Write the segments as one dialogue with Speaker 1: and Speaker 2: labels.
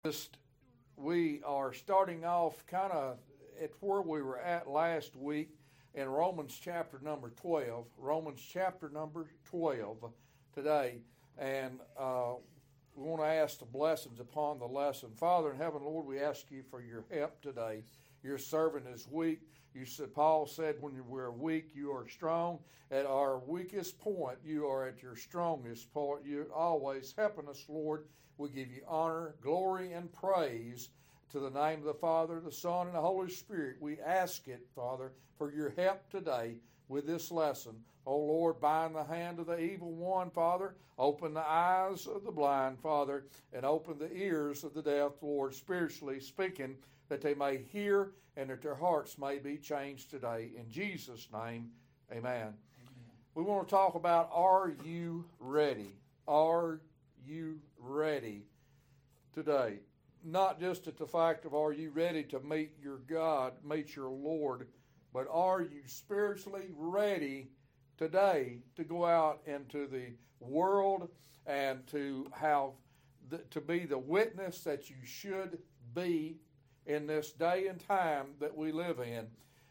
Speaker 1: We are starting off kind of at where we were at last week in Romans chapter number 12. Romans chapter number 12 today. And we want to ask the blessings upon the lesson. Father in heaven, Lord, we ask you for your help today. Your servant is weak. Paul said, when we're weak, you are strong. At our weakest point, you are at your strongest point. You're always helping us, Lord. We give you honor, glory, and praise to the name of the Father, the Son, and the Holy Spirit. We ask it, Father, for your help today with this lesson. Oh, Lord, bind the hand of the evil one, Father. Open the eyes of the blind, Father, and open the ears of the deaf, Lord, spiritually speaking, that they may hear and that their hearts may be changed today. In Jesus' name, amen. We want to talk about, are you ready? Are you ready today? Not just at the fact of, are you ready to meet your God, meet your Lord, but are you spiritually ready today to go out into the world and to be the witness that you should be in this day and time that we live in?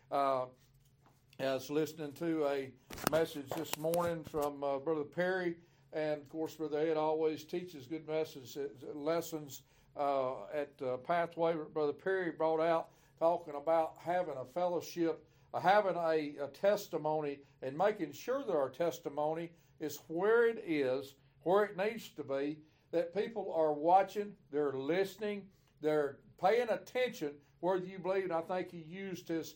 Speaker 1: I was listening to a message this morning from Brother Perry, and of course Brother Ed always teaches good lessons at Pathway. Brother Perry brought out talking about having a fellowship, having a testimony, and making sure that our testimony is where it is, where it needs to be, that people are watching, they're listening, they're paying attention, whether you believe. And I think he used his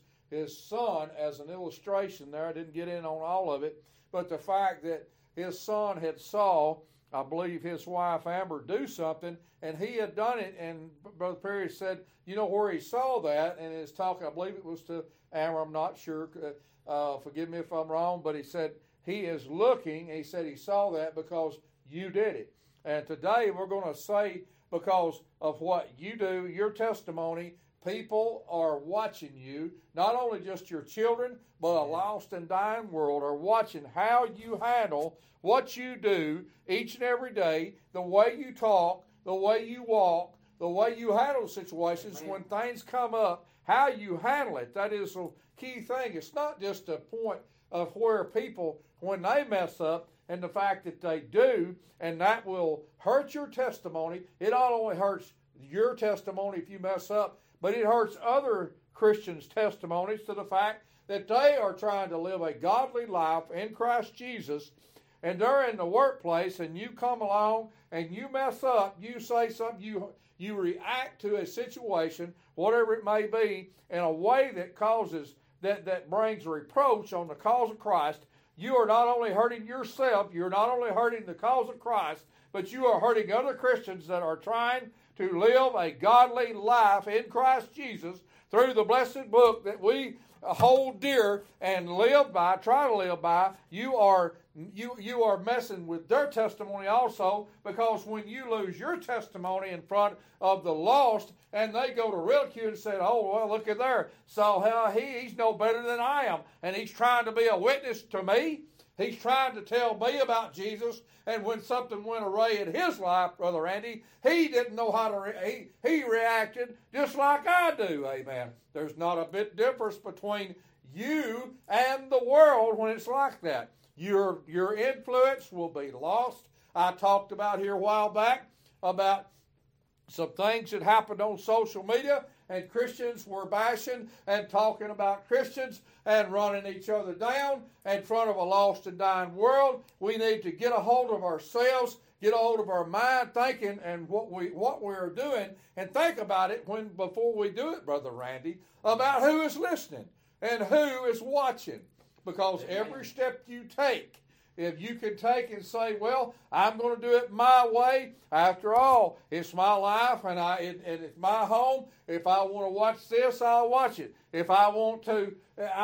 Speaker 1: son as an illustration there. I didn't get in on all of it, but the fact that his son had saw, I believe, his wife Amber do something, and he had done it, and Brother Perry said, you know where he saw that, and his talk, I believe it was to Amber, I'm not sure, forgive me if I'm wrong, but he said he is looking, he said he saw that because you did it. And today we're going to say, because of what you do, your testimony, people are watching you, not only just your children, but a lost and dying world are watching how you handle what you do each and every day, the way you talk, the way you walk, the way you handle situations. Amen. When things come up, how you handle it. That is a key thing. It's not just a point of where people, when they mess up, and the fact that they do, and that will hurt your testimony. It not only hurts your testimony if you mess up, but it hurts other Christians' testimonies to the fact that they are trying to live a godly life in Christ Jesus, and they're in the workplace, and you come along and you mess up, you say something, you react to a situation, whatever it may be, in a way that causes, that brings reproach on the cause of Christ. You are not only hurting yourself, you're not only hurting the cause of Christ, but you are hurting other Christians that are trying to live a godly life in Christ Jesus through the blessed book that we hold dear and live by, try to live by. You are messing with their testimony also, because when you lose your testimony in front of the lost and they go to ridicule and say, oh, well, look at there. So he's no better than I am, and he's trying to be a witness to me. He's trying to tell me about Jesus, and when something went awry in his life, Brother Randy, he didn't know how to he reacted just like I do, amen. There's not a bit difference between you and the world when it's like that. Your influence will be lost. I talked about here a while back about some things that happened on social media, and Christians were bashing and talking about Christians and running each other down in front of a lost and dying world. We need to get a hold of ourselves, get a hold of our mind, thinking and what we're doing, and think about it before we do it, Brother Randy, about who is listening and who is watching. Because every step you take, if you can take and say, well, I'm going to do it my way. After all, it's my life and it's my home. If I want to watch this, I'll watch it. If I want to,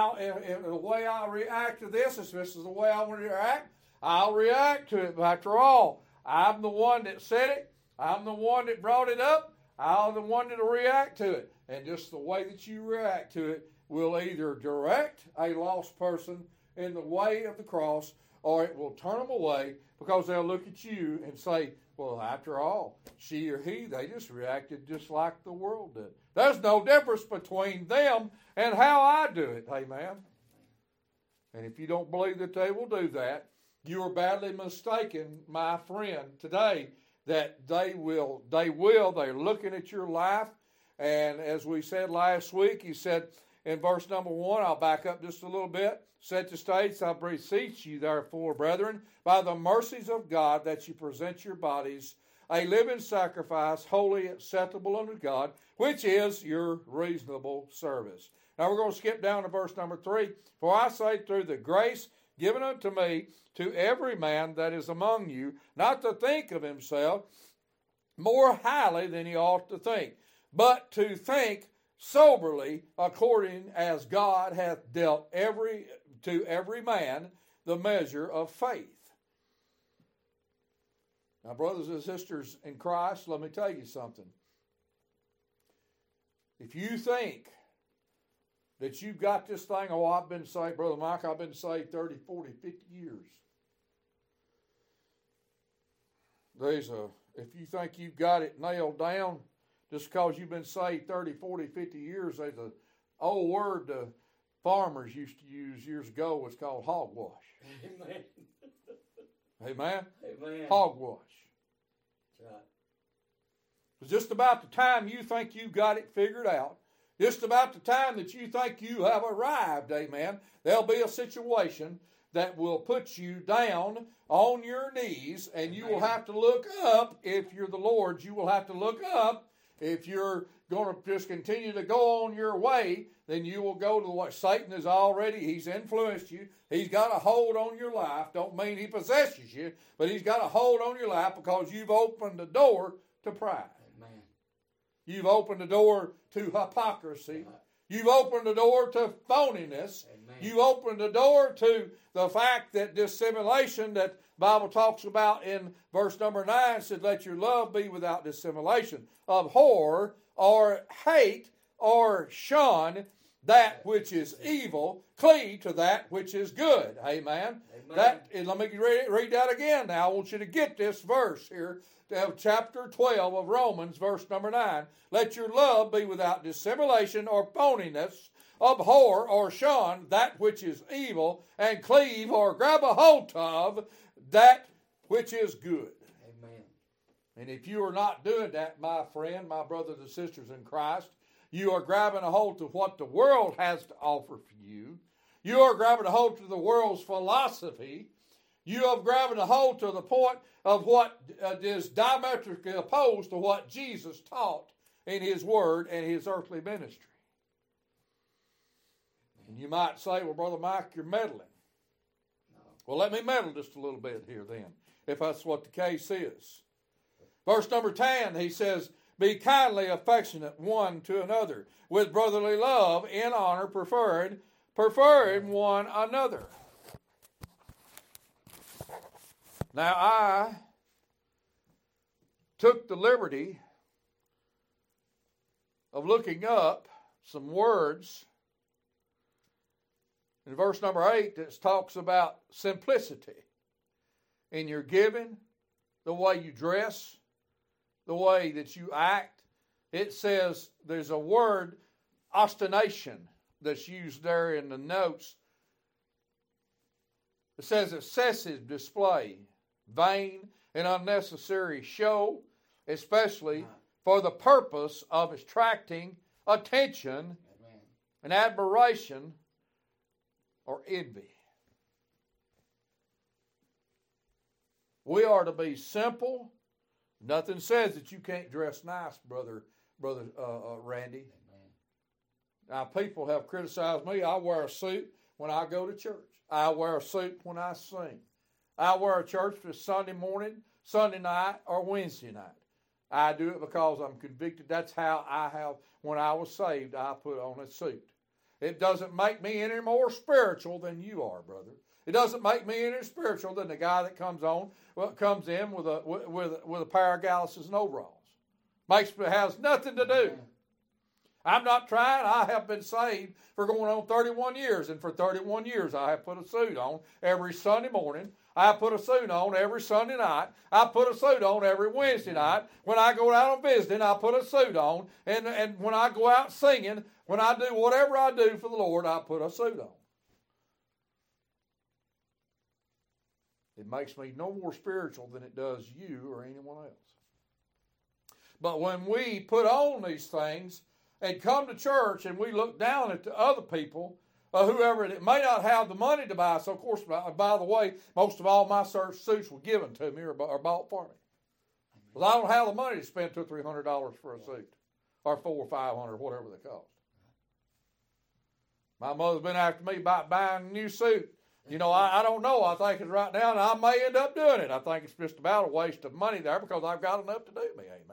Speaker 1: the way I react to this, if this is the way I want to react, I'll react to it. But after all, I'm the one that said it. I'm the one that brought it up. I'm the one that will react to it. And just the way that you react to it will either direct a lost person in the way of the cross, or it will turn them away, because they'll look at you and say, Well, after all, she or he, they just reacted just like the world did. There's no difference between them and how I do it, amen. And if you don't believe that they will do that, you are badly mistaken, my friend, today, that they're looking at your life. And as we said last week, he said in verse number 1, I'll back up just a little bit, set the stage, I beseech you, therefore, brethren, by the mercies of God, that you present your bodies a living sacrifice, holy, acceptable unto God, which is your reasonable service. Now we're going to skip down to verse number 3. For I say, through the grace given unto me, to every man that is among you, not to think of himself more highly than he ought to think, but to think soberly, according as God hath dealt to every man the measure of faith. Now, brothers and sisters in Christ, let me tell you something. If you think that you've got this thing, oh, I've been saved, Brother Mike, I've been saved 30, 40, 50 years. If you think you've got it nailed down, just because you've been saved 30, 40, 50 years, there's an old word the farmers used to use years ago. It's called hogwash.
Speaker 2: Amen.
Speaker 1: Amen?
Speaker 2: Amen.
Speaker 1: Hogwash.
Speaker 2: That's right.
Speaker 1: It's just about the time you think you've got it figured out, just about the time that you think you have arrived, amen, there'll be a situation that will put you down on your knees, and you will have to look up. If you're the Lord's, you will have to look up. If you're going to just continue to go on your way, then you will go to what Satan has already, he's influenced you. He's got a hold on your life. Don't mean he possesses you, but he's got a hold on your life because you've opened the door to pride.
Speaker 2: Amen.
Speaker 1: You've opened the door to hypocrisy. You've opened the door to phoniness.
Speaker 2: Amen.
Speaker 1: You've opened the door to the fact that dissimulation that the Bible talks about in verse number 9 said, let your love be without dissimulation. Abhor or hate or shun that which is evil. Cleave to that which is good. Amen.
Speaker 2: Amen.
Speaker 1: Let me read that again now. I want you to get this verse here. Chapter 12 of Romans, verse number 9. Let your love be without dissimulation or phoniness. Abhor or shun that which is evil, and cleave or grab a hold of that which is good.
Speaker 2: Amen.
Speaker 1: And if you are not doing that, my friend, my brothers and sisters in Christ, you are grabbing a hold to what the world has to offer for you. You are grabbing a hold to the world's philosophy. You are grabbing a hold to the point of what is diametrically opposed to what Jesus taught in his word and his earthly ministry. And you might say, well, Brother Mike, you're meddling.
Speaker 2: No.
Speaker 1: Well, let me meddle just a little bit here then, if that's what the case is. Verse number 10, he says, be kindly affectionate one to another, with brotherly love, in honor, preferring one another. Now, I took the liberty of looking up some words in verse number 8 that talks about simplicity in your giving, the way you dress, the way that you act. It says there's a word, ostentation, that's used there in the notes. It says excessive display, vain and unnecessary show, especially for the purpose of attracting attention and admiration or envy. We are to be simple. Nothing says that you can't dress nice, brother Randy. Now, people have criticized me. I wear a suit when I go to church. I wear a suit when I sing. I wear a church for Sunday morning, Sunday night, or Wednesday night. I do it because I'm convicted. That's how I have, when I was saved, I put on a suit. It doesn't make me any more spiritual than you are, brother. It doesn't make me any spiritual than the guy that comes in with a pair of galluses and overalls. Has nothing to do. I'm not trying. I have been saved for going on 31 years, and for 31 years I have put a suit on every Sunday morning I put a suit on every Sunday night. I put a suit on every Wednesday night. When I go out on visiting, I put a suit on. And when I go out singing, when I do whatever I do for the Lord, I put a suit on. It makes me no more spiritual than it does you or anyone else. But when we put on these things and come to church and we look down at the other people, whoever that may not have the money to buy. So, of course, by the way, most of all my suits were given to me or bought for me. Because I don't have the money to spend $200 or $300 for a suit, or $400 or $500, whatever they cost. My mother's been after me about buying a new suit. You know, I don't know. I think it's right now, and I may end up doing it. I think it's just about a waste of money there because I've got enough to do me. Amen.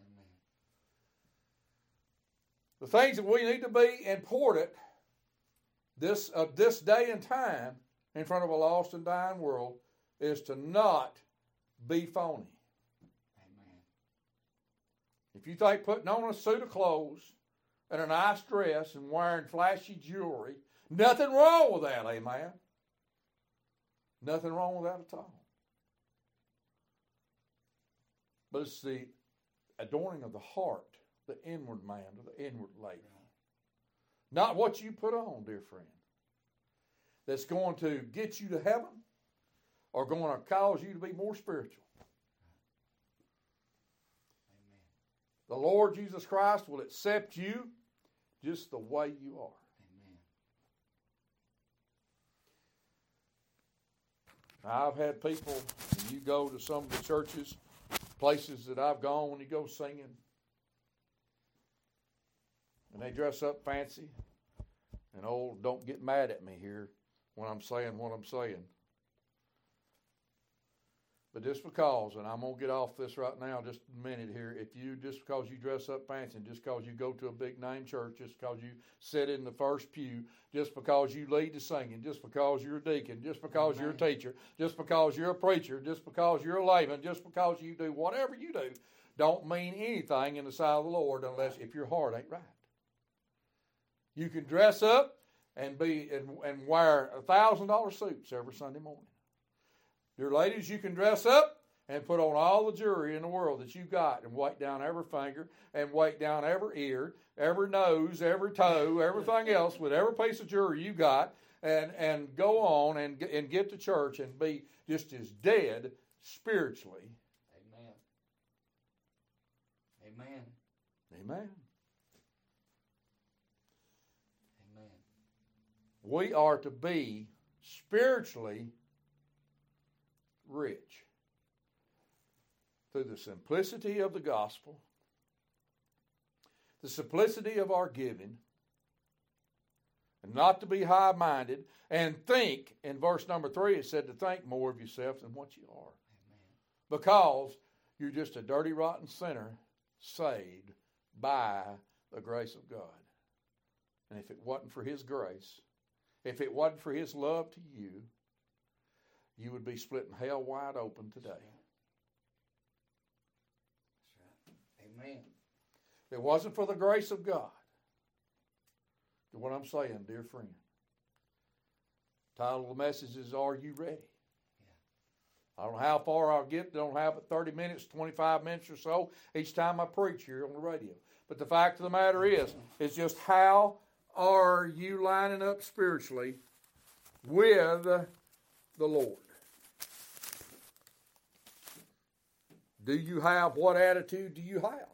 Speaker 1: The things that we need to be important this day and time in front of a lost and dying world is to not be phony.
Speaker 2: Amen.
Speaker 1: If you think putting on a suit of clothes and a nice dress and wearing flashy jewelry, nothing wrong with that, amen. Nothing wrong with that at all. But it's the adorning of the heart, the inward man, or the inward lady. Not what you put on, dear friend, that's going to get you to heaven or going to cause you to be more spiritual.
Speaker 2: Amen.
Speaker 1: The Lord Jesus Christ will accept you just the way you are. Now, I've had people, when you go to some of the churches, places that I've gone, when you go singing, and they dress up fancy, and don't get mad at me here when I'm saying what I'm saying. But just because, and I'm going to get off this right now just a minute here, just because you dress up fancy, and just because you go to a big name church, just because you sit in the first pew, just because you lead the singing, just because you're a deacon, just because you're a teacher, just because you're a preacher, just because you're a layman, just because you do whatever you do, don't mean anything in the sight of the Lord unless if your heart ain't right. You can dress up and wear $1,000 suits every Sunday morning. Your ladies, you can dress up and put on all the jewelry in the world that you got and weight down every finger and weight down every ear, every nose, every toe, everything else with every piece of jewelry you got and go on and get to church and be just as dead spiritually.
Speaker 2: Amen. Amen.
Speaker 1: Amen.
Speaker 2: Amen.
Speaker 1: We are to be spiritually rich through the simplicity of the gospel, the simplicity of our giving, and not to be high-minded, and think, in verse number 3 it said to think more of yourself than what you are.
Speaker 2: Amen.
Speaker 1: Because you're just a dirty, rotten sinner saved by the grace of God. And if it wasn't for His grace, if it wasn't for His love to you, you would be splitting hell wide open today.
Speaker 2: That's right. Amen.
Speaker 1: If it wasn't for the grace of God, to what I'm saying, dear friend. Title of the message is, Are You Ready? Yeah. I don't know how far I'll get. Don't have it 30 minutes, 25 minutes or so each time I preach here on the radio. But the fact of the matter is just how are you lining up spiritually with the Lord? Do you have, what attitude do you have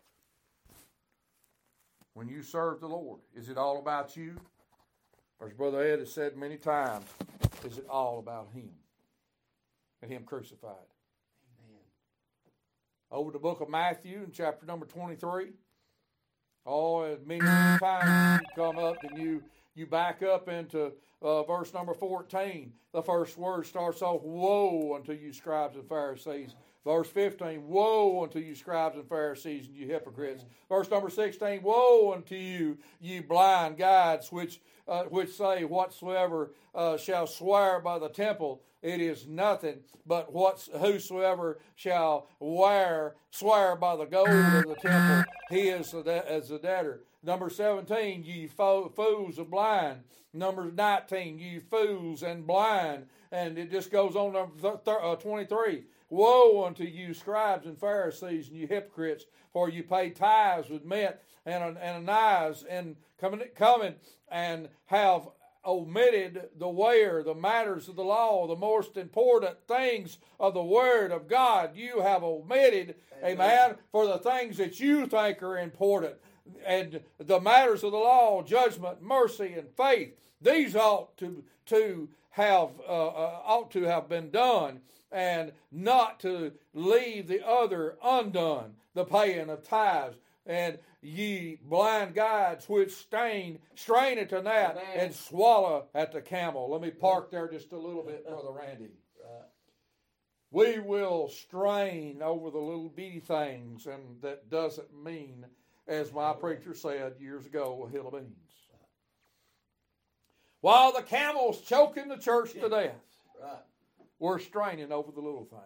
Speaker 1: when you serve the Lord? Is it all about you? Or as Brother Ed has said many times, is it all about Him and Him crucified?
Speaker 2: Amen.
Speaker 1: Over the book of Matthew in chapter number 23, many times you come up and you back up into verse number 14. The first word starts off, Woe unto you, scribes and Pharisees, Verse 15, woe unto you scribes and Pharisees, and you hypocrites. Verse number 16, woe unto you, ye blind guides, which say whatsoever shall swear by the temple, it is nothing, but whosoever shall swear by the gold of the temple, he is as a debtor. Number 17, ye fools of blind. Number 19, ye fools and blind. And it just goes on. Number 23, woe unto you scribes and Pharisees, and you hypocrites, for you pay tithes with mint and anise, and coming and have omitted the matters of the law, the most important things of the Word of God. You have omitted, amen, for the things that you think are important. And the matters of the law, judgment, mercy, and faith, these ought to have been done, and not to leave the other undone, the paying of tithes. And ye blind guides which strain at the gnat and swallow at the camel. Let me park there just a little bit, Brother Randy. We will strain over the little bitty things, and that doesn't mean, as my preacher said years ago, a hill of beans. While the camel's choking the church to death, we're straining over the little things.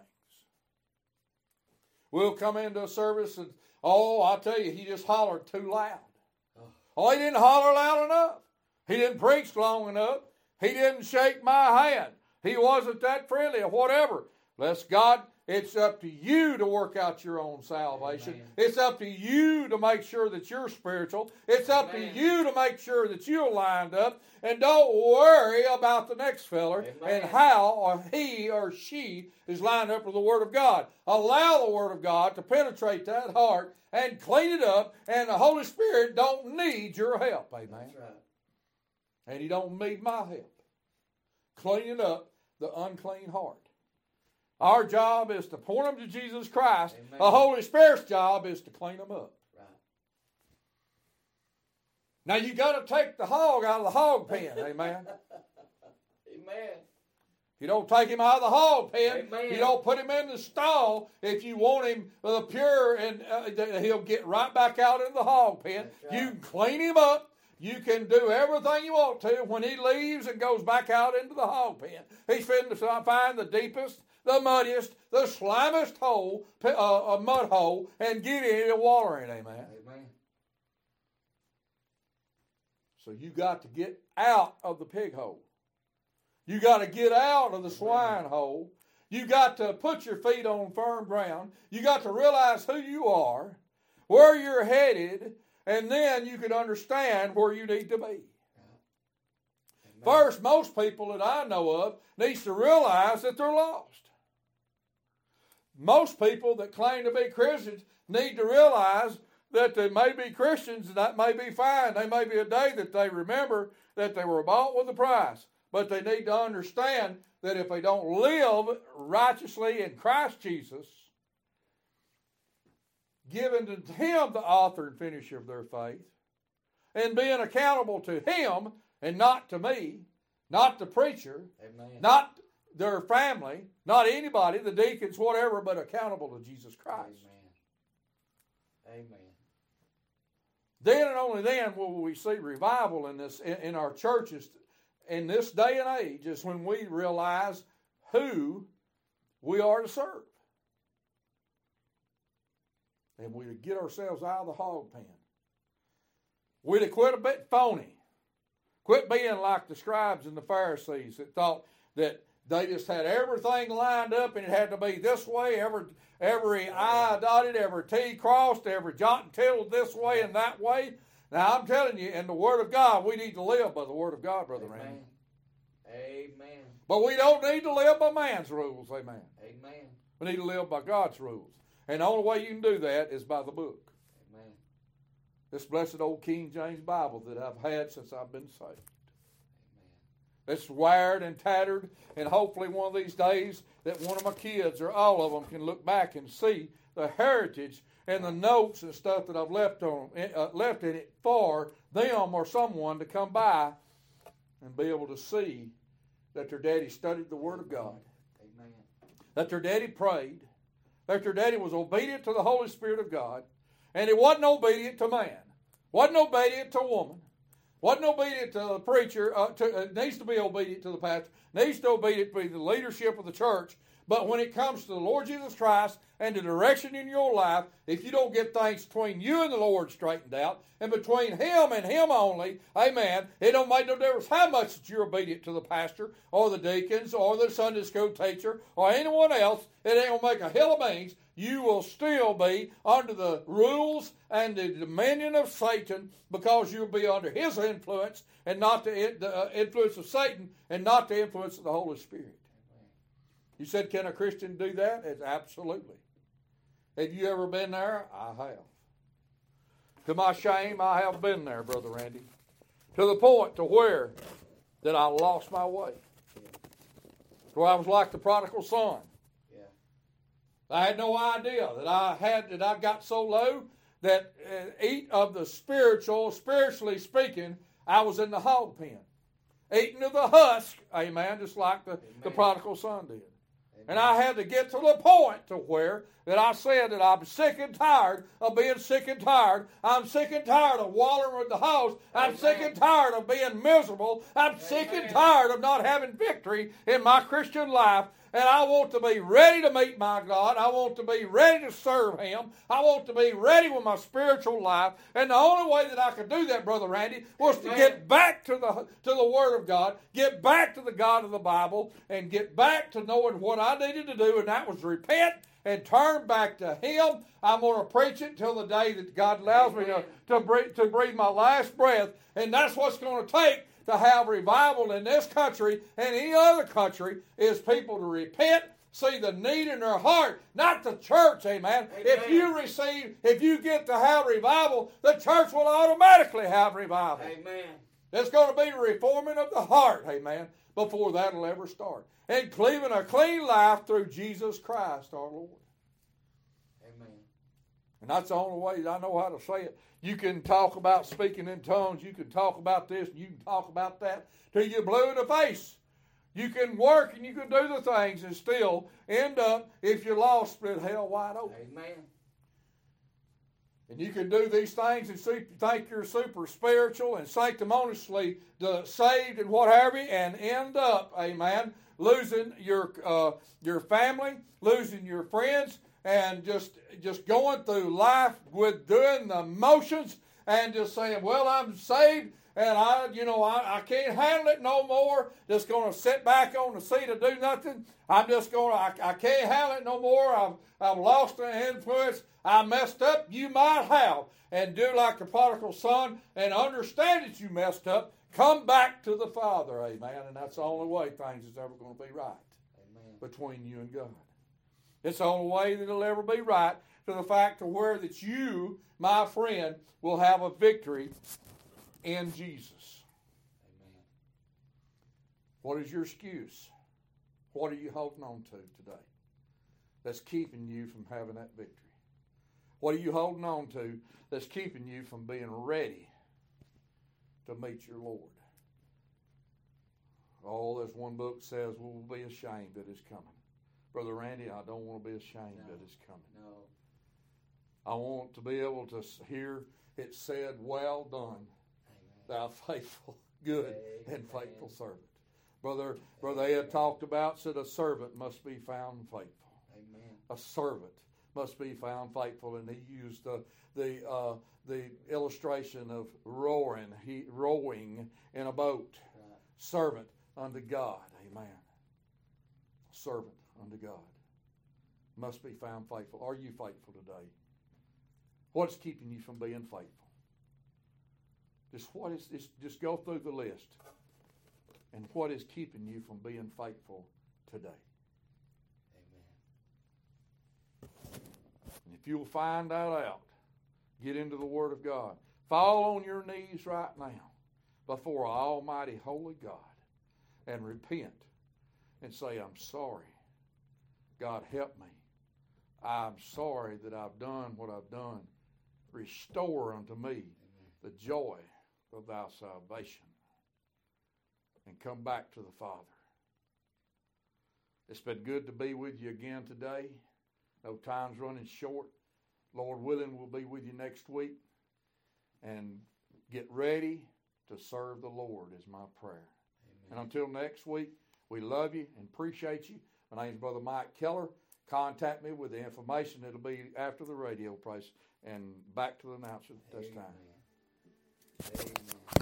Speaker 1: We'll come into a service and, I'll tell you, he just hollered too loud. Oh, he didn't holler loud enough. He didn't preach long enough. He didn't shake my hand. He wasn't that friendly or whatever. Bless God, it's up to you to work out your own salvation. Amen. It's up to you to make sure that you're spiritual. It's up to you to make sure that you're lined up. And don't worry about the next feller and how he or she is lined up with the Word of God. Allow the Word of God to penetrate that heart and clean it up. And the Holy Spirit don't need your help. Amen. That's right. And He don't need my help. Cleaning up the unclean heart. Our job is to point them to Jesus Christ. Amen. The Holy Spirit's job is to clean them up. Right. Now you got to take the hog out of the hog pen. Amen.
Speaker 2: Amen.
Speaker 1: You don't take him out of the hog pen.
Speaker 2: Amen.
Speaker 1: You don't put him in the stall. If you want him pure, and he'll get right back out in the hog pen. Right. You can clean him up. You can do everything you want to. When he leaves and goes back out into the hog pen, he's fitting to find the deepest, the muddiest, the slimiest hole, a mud hole, and get in and water in. Amen.
Speaker 2: Amen.
Speaker 1: So you got to get out of the pig hole. You got to get out of the swine hole. You got to put your feet on firm ground. You got to realize who you are, where you're headed, and then you can understand where you need to be. Amen. First, most people that I know of needs to realize that they're lost. Most people that claim to be Christians need to realize that they may be Christians, and that may be fine. There may be a day that they remember that they were bought with a price. But they need to understand that if they don't live righteously in Christ Jesus, giving to Him the author and finisher of their faith, and being accountable to Him and not to me, not the preacher, Amen. Not their family, not anybody, the deacons, whatever, but accountable to Jesus Christ.
Speaker 2: Amen. Amen.
Speaker 1: Then and only then will we see revival in our churches in this day and age, is when we realize who we are to serve. And we to get ourselves out of the hog pen. We to quit a bit phony. Quit being like the scribes and the Pharisees that thought that they just had everything lined up and it had to be this way, every I dotted, every T crossed, every jot and tittle this way and that way. Now I'm telling you, in the Word of God, we need to live by the Word of God, Brother Randy.
Speaker 2: Amen.
Speaker 1: But we don't need to live by man's rules, amen.
Speaker 2: Amen.
Speaker 1: We need to live by God's rules. And the only way you can do that is by the book.
Speaker 2: Amen.
Speaker 1: This blessed old King James Bible that I've had since I've been saved. It's wired and tattered, and hopefully one of these days that one of my kids or all of them can look back and see the heritage and the notes and stuff that I've left in it for them or someone to come by and be able to see that their daddy studied the Word of God,
Speaker 2: Amen.
Speaker 1: that their daddy prayed, that your daddy was obedient to the Holy Spirit of God, and he wasn't obedient to man, wasn't obedient to woman, wasn't obedient to the preacher, needs to be obedient to the pastor, needs to be obedient to the leadership of the church. But when it comes to the Lord Jesus Christ and the direction in your life, if you don't get things between you and the Lord straightened out, and between Him and Him only, amen, it don't make no difference how much that you're obedient to the pastor or the deacons or the Sunday school teacher or anyone else, it ain't going to make a hill of beans. You will still be under the rules and the dominion of Satan, because you'll be under his influence and not the influence of Satan and not the influence of the Holy Spirit. You said, can a Christian do that? It's absolutely. Have you ever been there? I have. To my shame, I have been there, Brother Randy. To the point to where that I lost my way. Where I was like the prodigal son.
Speaker 2: Yeah.
Speaker 1: I had no idea that I got so low that eat of the spiritually speaking, I was in the hog pen. Eating of the husk, amen, just like the prodigal son did. And I had to get to the point to where that I said that I'm sick and tired of being sick and tired. I'm sick and tired of wallowing with the hogs. I'm sick and tired of being miserable. I'm sick and tired of not having victory in my Christian life. And I want to be ready to meet my God. I want to be ready to serve Him. I want to be ready with my spiritual life. And the only way that I could do that, Brother Randy, was to get back to the Word of God, get back to the God of the Bible, and get back to knowing what I needed to do, and that was repent and turn back to Him. I'm going to preach it till the day that God allows me to breathe my last breath, and that's what's going to take to have revival in this country and any other country, is people to repent, see the need in their heart, not the church, amen. If you get to have revival, the church will automatically have revival.
Speaker 2: Amen.
Speaker 1: It's going to be the reforming of the heart, amen, before that'll ever start. And living a clean life through Jesus Christ our Lord.
Speaker 2: Amen.
Speaker 1: And that's the only way I know how to say it. You can talk about speaking in tongues. You can talk about this. And you can talk about that till you're blue in the face. You can work and you can do the things and still end up, if you're lost, split hell wide open.
Speaker 2: Amen.
Speaker 1: And you can do these things and think you're super spiritual and sanctimoniously saved and what have you, and end up, amen, losing your family, losing your friends, and just going through life with doing the motions and just saying, well, I'm saved and I can't handle it no more. Just going to sit back on the seat and do nothing. I can't handle it no more. I've lost the influence. I messed up. You might have. And do like the prodigal son and understand that you messed up. Come back to the Father, amen. And that's the only way things is ever going to be right.
Speaker 2: Amen. Between
Speaker 1: you and God. It's the only way that it'll ever be right, to the fact to where that you, my friend, will have a victory in Jesus.
Speaker 2: Amen.
Speaker 1: What is your excuse? What are you holding on to today that's keeping you from having that victory? What are you holding on to that's keeping you from being ready to meet your Lord? Oh, there's one book says we'll be ashamed that it's coming. Brother Randy, I don't want to be ashamed that it's coming.
Speaker 2: No.
Speaker 1: I want to be able to hear it said, well done, thou faithful, good, and faithful servant. Brother Ed talked about, said a servant must be found faithful.
Speaker 2: Amen.
Speaker 1: A servant must be found faithful, and he used the illustration of rowing in a boat.
Speaker 2: Right.
Speaker 1: Servant unto God, amen. Servant unto God must be found faithful. Are you faithful today? What's keeping you from being faithful? Just go through the list. And what is keeping you from being faithful today?
Speaker 2: Amen.
Speaker 1: And if you'll find that out, get into the Word of God. Fall on your knees right now before Almighty Holy God and repent and say, I'm sorry. God, help me. I'm sorry that I've done what I've done. Restore unto me the joy of thy salvation. And come back to the Father. It's been good to be with you again today. No, time's running short. Lord willing, we'll be with you next week. And get ready to serve the Lord is my prayer.
Speaker 2: Amen.
Speaker 1: And until next week, we love you and appreciate you. My name's Brother Mike Keller. Contact me with the information. It'll be after the radio price. And back to the announcer at this time.
Speaker 2: Amen.